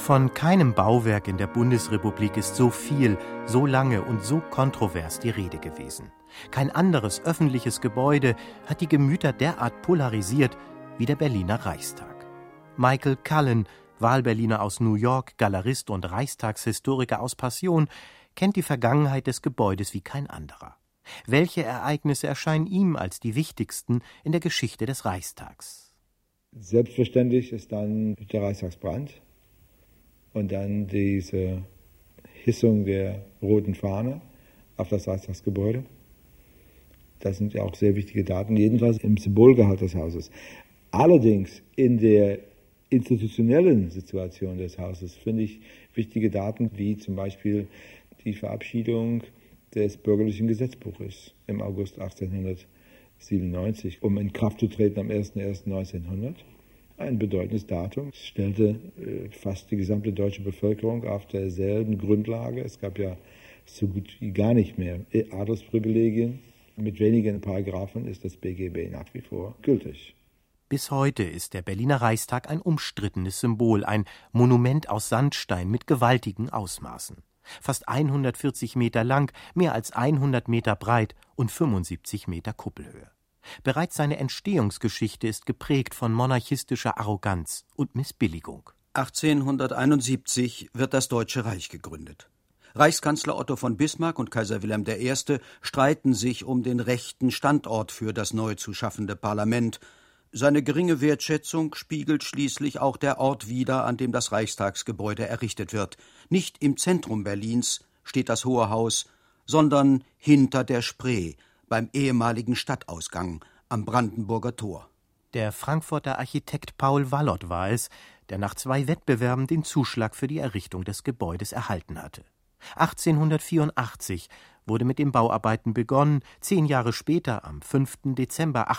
Von keinem Bauwerk in der Bundesrepublik ist so viel, so lange und so kontrovers die Rede gewesen. Kein anderes öffentliches Gebäude hat die Gemüter derart polarisiert wie der Berliner Reichstag. Michael Cullen, Wahlberliner aus New York, Galerist und Reichstagshistoriker aus Passion, kennt die Vergangenheit des Gebäudes wie kein anderer. Welche Ereignisse erscheinen ihm als die wichtigsten in der Geschichte des Reichstags? Selbstverständlich ist dann der Reichstagsbrand und dann diese Hissung der roten Fahne auf das Reichstagsgebäude. Das sind ja auch sehr wichtige Daten, jedenfalls im Symbolgehalt des Hauses. Allerdings in der institutionellen Situation des Hauses finde ich wichtige Daten, wie zum Beispiel die Verabschiedung des bürgerlichen Gesetzbuches im August 1897, um in Kraft zu treten am 01.01.1900. Ein bedeutendes Datum. Es stellte fast die gesamte deutsche Bevölkerung auf derselben Grundlage. Es gab ja so gut wie gar nicht mehr Adelsprivilegien. Mit wenigen Paragraphen ist das BGB nach wie vor gültig. Bis heute ist der Berliner Reichstag ein umstrittenes Symbol, ein Monument aus Sandstein mit gewaltigen Ausmaßen. Fast 140 Meter lang, mehr als 100 Meter breit und 75 Meter Kuppelhöhe. Bereits seine Entstehungsgeschichte ist geprägt von monarchistischer Arroganz und Missbilligung. 1871 wird das Deutsche Reich gegründet. Reichskanzler Otto von Bismarck und Kaiser Wilhelm I. streiten sich um den rechten Standort für das neu zu schaffende Parlament. Seine geringe Wertschätzung spiegelt schließlich auch der Ort wider, an dem das Reichstagsgebäude errichtet wird. Nicht im Zentrum Berlins steht das Hohe Haus, sondern hinter der Spree, beim ehemaligen Stadtausgang am Brandenburger Tor. Der Frankfurter Architekt Paul Wallot war es, der nach 2 Wettbewerben den Zuschlag für die Errichtung des Gebäudes erhalten hatte. 1884 wurde mit den Bauarbeiten begonnen. 10 Jahre später, am 5. Dezember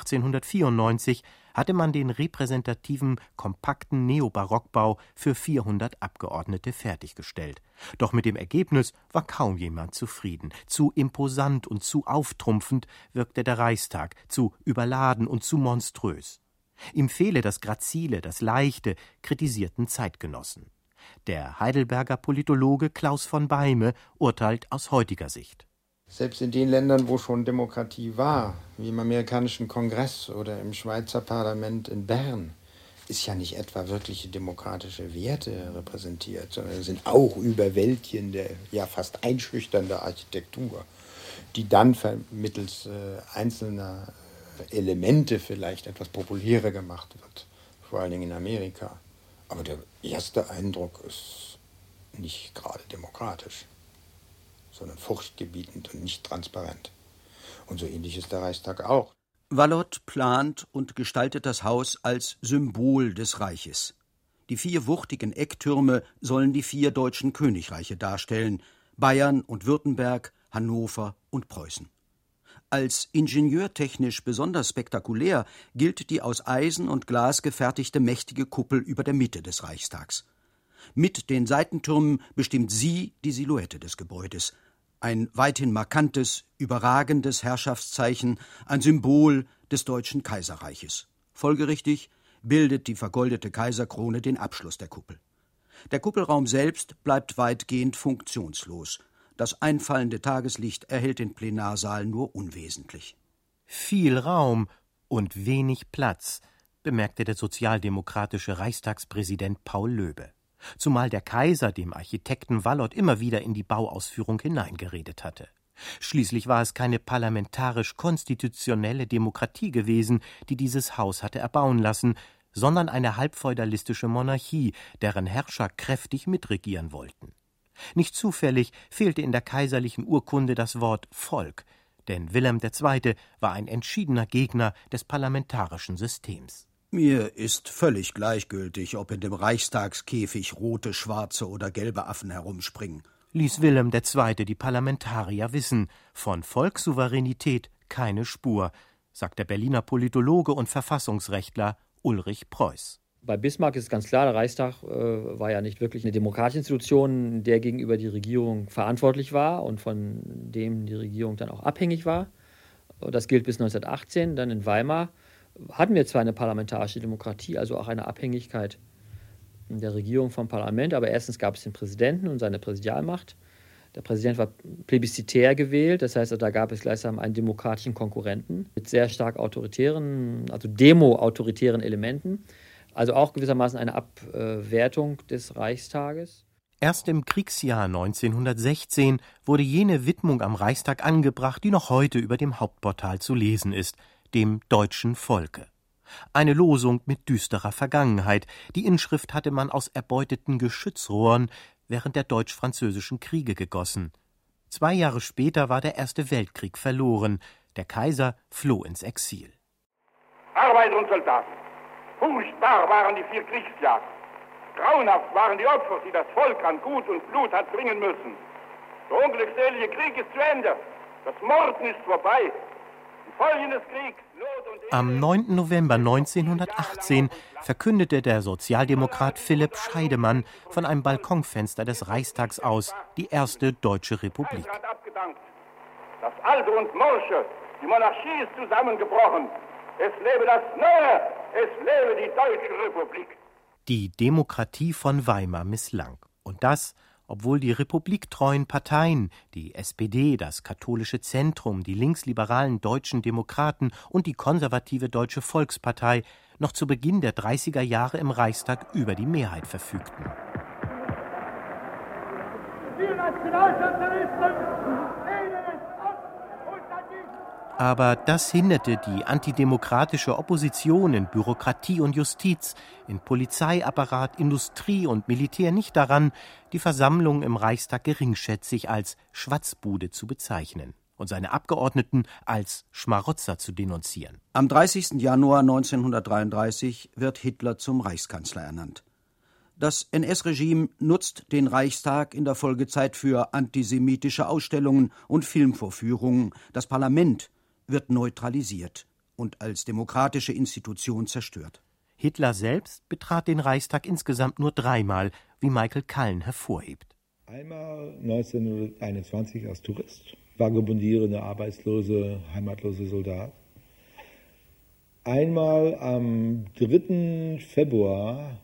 1894, hatte man den repräsentativen, kompakten Neobarockbau für 400 Abgeordnete fertiggestellt. Doch mit dem Ergebnis war kaum jemand zufrieden. Zu imposant und zu auftrumpfend wirkte der Reichstag, zu überladen und zu monströs. Ihm fehle das Grazile, das Leichte, kritisierten Zeitgenossen. Der Heidelberger Politologe Klaus von Beime urteilt aus heutiger Sicht. Selbst in den Ländern, wo schon Demokratie war, wie im amerikanischen Kongress oder im Schweizer Parlament in Bern, ist ja nicht etwa wirkliche demokratische Werte repräsentiert, sondern es sind auch überwältigende, ja fast einschüchternde Architektur, die dann mittels einzelner Elemente vielleicht etwas populärer gemacht wird, vor allen Dingen in Amerika. Aber der erste Eindruck ist nicht gerade demokratisch, sondern furchtgebietend und nicht transparent. Und so ähnlich ist der Reichstag auch. Wallot plant und gestaltet das Haus als Symbol des Reiches. Die 4 wuchtigen Ecktürme sollen die 4 deutschen Königreiche darstellen: Bayern und Württemberg, Hannover und Preußen. Als ingenieurtechnisch besonders spektakulär gilt die aus Eisen und Glas gefertigte mächtige Kuppel über der Mitte des Reichstags. Mit den Seitentürmen bestimmt sie die Silhouette des Gebäudes. Ein weithin markantes, überragendes Herrschaftszeichen, ein Symbol des Deutschen Kaiserreiches. Folgerichtig bildet die vergoldete Kaiserkrone den Abschluss der Kuppel. Der Kuppelraum selbst bleibt weitgehend funktionslos. Das einfallende Tageslicht erhält den Plenarsaal nur unwesentlich. Viel Raum und wenig Platz, bemerkte der sozialdemokratische Reichstagspräsident Paul Löbe. Zumal der Kaiser dem Architekten Wallot immer wieder in die Bauausführung hineingeredet hatte. Schließlich war es keine parlamentarisch-konstitutionelle Demokratie gewesen, die dieses Haus hatte erbauen lassen, sondern eine halbfeudalistische Monarchie, deren Herrscher kräftig mitregieren wollten. Nicht zufällig fehlte in der kaiserlichen Urkunde das Wort Volk, denn Wilhelm II. War ein entschiedener Gegner des parlamentarischen Systems. Mir ist völlig gleichgültig, ob in dem Reichstagskäfig rote, schwarze oder gelbe Affen herumspringen, ließ Wilhelm II. Die Parlamentarier wissen. Von Volkssouveränität keine Spur, sagt der Berliner Politologe und Verfassungsrechtler Ulrich Preuß. Bei Bismarck ist ganz klar, der Reichstag war ja nicht wirklich eine demokratische Institution, der gegenüber die Regierung verantwortlich war und von dem die Regierung dann auch abhängig war. Das gilt bis 1918. Dann in Weimar hatten wir zwar eine parlamentarische Demokratie, also auch eine Abhängigkeit der Regierung vom Parlament. Aber erstens gab es den Präsidenten und seine Präsidialmacht. Der Präsident war plebiszitär gewählt, das heißt, da gab es gleichsam einen demokratischen Konkurrenten mit sehr stark autoritären, also demo-autoritären Elementen. Also auch gewissermaßen eine Abwertung des Reichstages. Erst im Kriegsjahr 1916 wurde jene Widmung am Reichstag angebracht, die noch heute über dem Hauptportal zu lesen ist, dem deutschen Volke. Eine Losung mit düsterer Vergangenheit. Die Inschrift hatte man aus erbeuteten Geschützrohren während der deutsch-französischen Kriege gegossen. 2 Jahre später war der Erste Weltkrieg verloren. Der Kaiser floh ins Exil. Arbeiter und Soldaten, furchtbar waren die 4 Kriegsjahre. Grauenhaft waren die Opfer, die das Volk an Gut und Blut hat bringen müssen. Der unglückselige Krieg ist zu Ende. Das Morden ist vorbei. Die Folgen des Kriegs, Not und Am 9. November 1918 verkündete der Sozialdemokrat Philipp Scheidemann von einem Balkonfenster des Reichstags aus die erste deutsche Republik. Das Alte und Morsche, die Monarchie ist zusammengebrochen. Es lebe das Neue, es lebe die Deutsche Republik. Die Demokratie von Weimar misslang. Und das, obwohl die republiktreuen Parteien, die SPD, das katholische Zentrum, die linksliberalen Deutschen Demokraten und die konservative Deutsche Volkspartei noch zu Beginn der 30er Jahre im Reichstag über die Mehrheit verfügten. Aber das hinderte die antidemokratische Opposition in Bürokratie und Justiz, in Polizeiapparat, Industrie und Militär nicht daran, die Versammlung im Reichstag geringschätzig als Schwatzbude zu bezeichnen und seine Abgeordneten als Schmarotzer zu denunzieren. Am 30. Januar 1933 wird Hitler zum Reichskanzler ernannt. Das NS-Regime nutzt den Reichstag in der Folgezeit für antisemitische Ausstellungen und Filmvorführungen. Das Parlament wird neutralisiert und als demokratische Institution zerstört. Hitler selbst betrat den Reichstag insgesamt nur 3-mal, wie Michael Kallen hervorhebt. Einmal 1921 als Tourist, vagabundierender, arbeitslose, heimatlose Soldat. Einmal am 3. Februar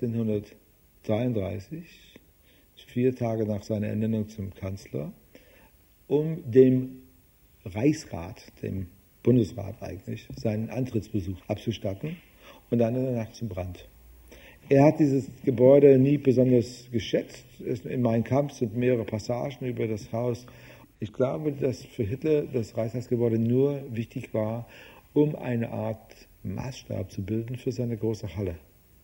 1933, 4 Tage nach seiner Ernennung zum Kanzler, um dem Reichsrat, dem Bundesrat eigentlich, seinen Antrittsbesuch abzustatten und dann in der Nacht zum Brand. Er hat dieses Gebäude nie besonders geschätzt. In Mein Kampf sind mehrere Passagen über das Haus. Ich glaube, dass für Hitler das Reichstagsgebäude nur wichtig war, um eine Art Maßstab zu bilden für seine große Halle.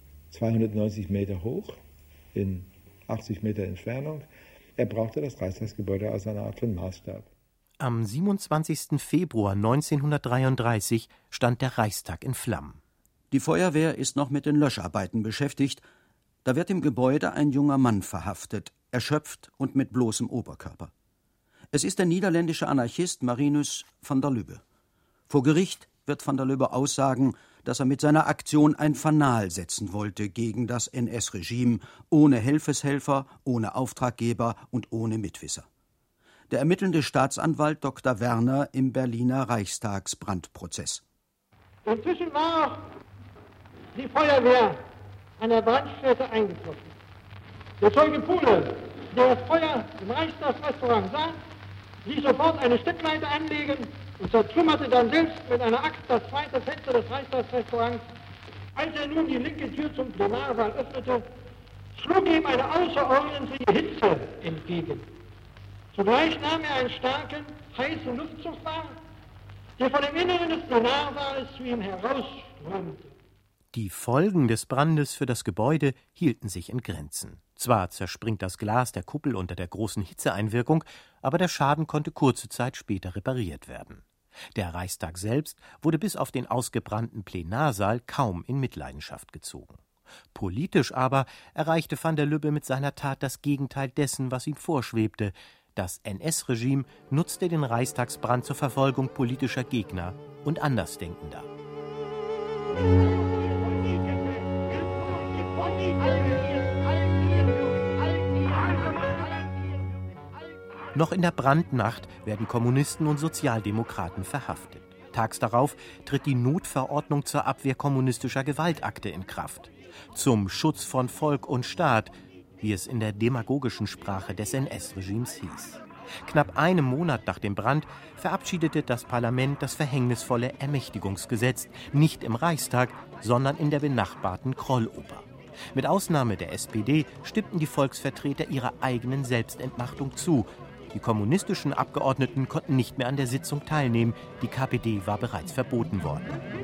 290 Meter hoch, in 80 Meter Entfernung. Er brauchte das Reichstagsgebäude als eine Art von Maßstab. Am 27. Februar 1933 stand der Reichstag in Flammen. Die Feuerwehr ist noch mit den Löscharbeiten beschäftigt. Da wird im Gebäude ein junger Mann verhaftet, erschöpft und mit bloßem Oberkörper. Es ist der niederländische Anarchist Marinus van der Lubbe. Vor Gericht wird van der Lubbe aussagen, dass er mit seiner Aktion ein Fanal setzen wollte gegen das NS-Regime, ohne Helfeshelfer, ohne Auftraggeber und ohne Mitwisser. Der ermittelnde Staatsanwalt Dr. Werner im Berliner Reichstagsbrandprozess. Inzwischen war die Feuerwehr an der Brandstätte eingetroffen. Der Zeuge Puhle, der das Feuer im Reichstagsrestaurant sah, ließ sofort eine Steckleiter anlegen und zertrümmerte dann selbst mit einer Axt das zweite Fenster des Reichstagsrestaurants. Als er nun die linke Tür zum Plenarsaal öffnete, schlug ihm eine außerordentliche Hitze entgegen. Zugleich nahm er einen starken, heißen Luftzug wahr, der von dem Inneren des Plenarsaales zu ihm herausströmte. Die Folgen des Brandes für das Gebäude hielten sich in Grenzen. Zwar zerspringt das Glas der Kuppel unter der großen Hitzeeinwirkung, aber der Schaden konnte kurze Zeit später repariert werden. Der Reichstag selbst wurde bis auf den ausgebrannten Plenarsaal kaum in Mitleidenschaft gezogen. Politisch aber erreichte van der Lubbe mit seiner Tat das Gegenteil dessen, was ihm vorschwebte. Das NS-Regime nutzte den Reichstagsbrand zur Verfolgung politischer Gegner und Andersdenkender. Noch in der Brandnacht werden Kommunisten und Sozialdemokraten verhaftet. Tags darauf tritt die Notverordnung zur Abwehr kommunistischer Gewaltakte in Kraft. Zum Schutz von Volk und Staat, wie es in der demagogischen Sprache des NS-Regimes hieß. Knapp einen Monat nach dem Brand verabschiedete das Parlament das verhängnisvolle Ermächtigungsgesetz, nicht im Reichstag, sondern in der benachbarten Krolloper. Mit Ausnahme der SPD stimmten die Volksvertreter ihrer eigenen Selbstentmachtung zu. Die kommunistischen Abgeordneten konnten nicht mehr an der Sitzung teilnehmen. Die KPD war bereits verboten worden.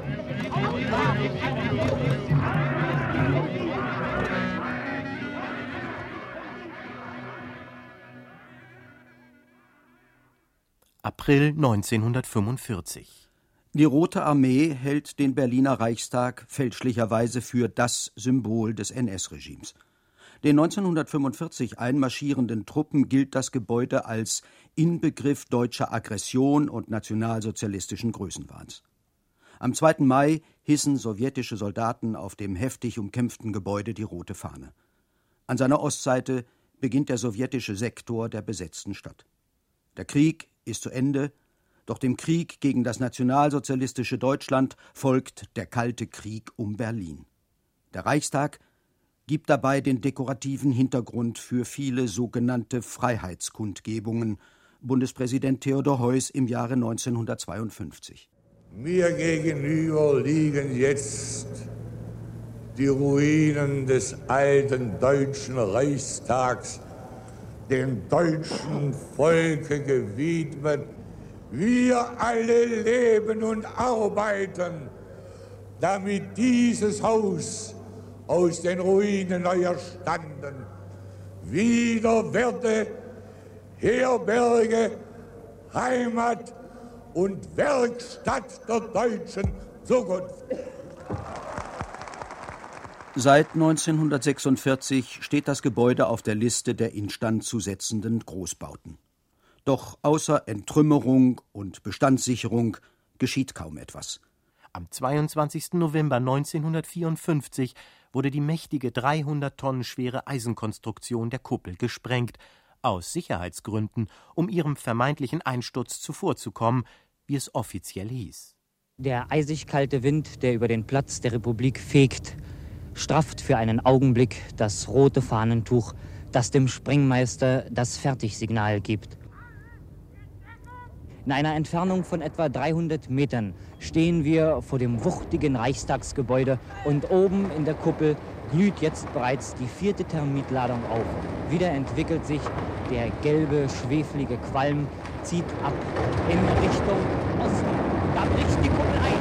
April 1945. Die Rote Armee hält den Berliner Reichstag fälschlicherweise für das Symbol des NS-Regimes. Den 1945 einmarschierenden Truppen gilt das Gebäude als Inbegriff deutscher Aggression und nationalsozialistischen Größenwahns. Am 2. Mai hissen sowjetische Soldaten auf dem heftig umkämpften Gebäude die rote Fahne. An seiner Ostseite beginnt der sowjetische Sektor der besetzten Stadt. Der Krieg ist zu Ende, doch dem Krieg gegen das nationalsozialistische Deutschland folgt der Kalte Krieg um Berlin. Der Reichstag gibt dabei den dekorativen Hintergrund für viele sogenannte Freiheitskundgebungen. Bundespräsident Theodor Heuss im Jahre 1952. Mir gegenüber liegen jetzt die Ruinen des alten deutschen Reichstags, dem deutschen Volke gewidmet. Wir alle leben und arbeiten, damit dieses Haus aus den Ruinen erstanden wieder werde Herberge, Heimat und Werkstatt der deutschen Zukunft. Seit 1946 steht das Gebäude auf der Liste der instand zu setzenden Großbauten. Doch außer Enttrümmerung und Bestandssicherung geschieht kaum etwas. Am 22. November 1954 wurde die mächtige 300 Tonnen schwere Eisenkonstruktion der Kuppel gesprengt, aus Sicherheitsgründen, um ihrem vermeintlichen Einsturz zuvorzukommen, wie es offiziell hieß. Der eisig kalte Wind, der über den Platz der Republik fegt, strafft für einen Augenblick das rote Fahnentuch, das dem Sprengmeister das Fertigsignal gibt. In einer Entfernung von etwa 300 Metern stehen wir vor dem wuchtigen Reichstagsgebäude und oben in der Kuppel glüht jetzt bereits die 4. Termitladung auf. Wieder entwickelt sich der gelbe, schweflige Qualm, zieht ab in Richtung Osten. Da bricht die Kuppel ein.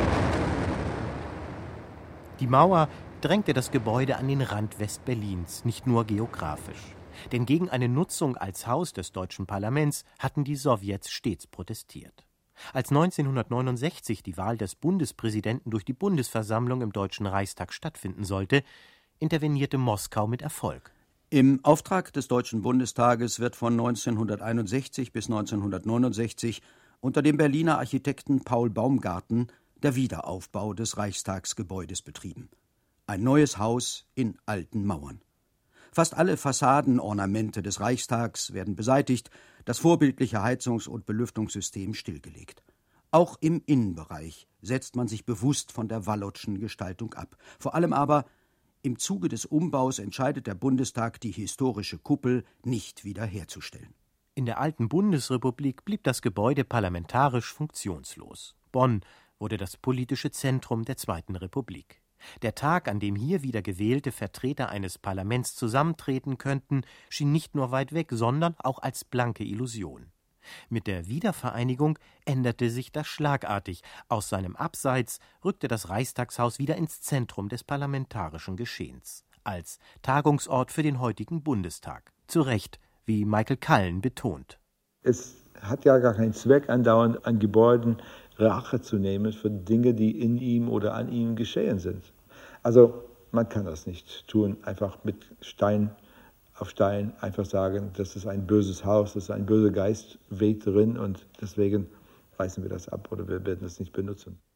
Die Mauer drängte das Gebäude an den Rand Westberlins, nicht nur geografisch. Denn gegen eine Nutzung als Haus des deutschen Parlaments hatten die Sowjets stets protestiert. Als 1969 die Wahl des Bundespräsidenten durch die Bundesversammlung im Deutschen Reichstag stattfinden sollte, intervenierte Moskau mit Erfolg. Im Auftrag des Deutschen Bundestages wird von 1961 bis 1969 unter dem Berliner Architekten Paul Baumgarten der Wiederaufbau des Reichstagsgebäudes betrieben. Ein neues Haus in alten Mauern. Fast alle Fassadenornamente des Reichstags werden beseitigt, das vorbildliche Heizungs- und Belüftungssystem stillgelegt. Auch im Innenbereich setzt man sich bewusst von der Wallotschen Gestaltung ab. Vor allem aber im Zuge des Umbaus entscheidet der Bundestag, die historische Kuppel nicht wiederherzustellen. In der alten Bundesrepublik blieb das Gebäude parlamentarisch funktionslos. Bonn wurde das politische Zentrum der Zweiten Republik. Der Tag, an dem hier wieder gewählte Vertreter eines Parlaments zusammentreten könnten, schien nicht nur weit weg, sondern auch als blanke Illusion. Mit der Wiedervereinigung änderte sich das schlagartig. Aus seinem Abseits rückte das Reichstagshaus wieder ins Zentrum des parlamentarischen Geschehens, als Tagungsort für den heutigen Bundestag. Zu Recht, wie Michael Kallen betont. Es hat ja gar keinen Zweck, andauernd an Gebäuden Rache zu nehmen für Dinge, die in ihm oder an ihm geschehen sind. Also man kann das nicht tun, einfach mit Stein auf Stein einfach sagen, das ist ein böses Haus, das ist ein böser Geist, weht drin und deswegen reißen wir das ab oder wir werden es nicht benutzen.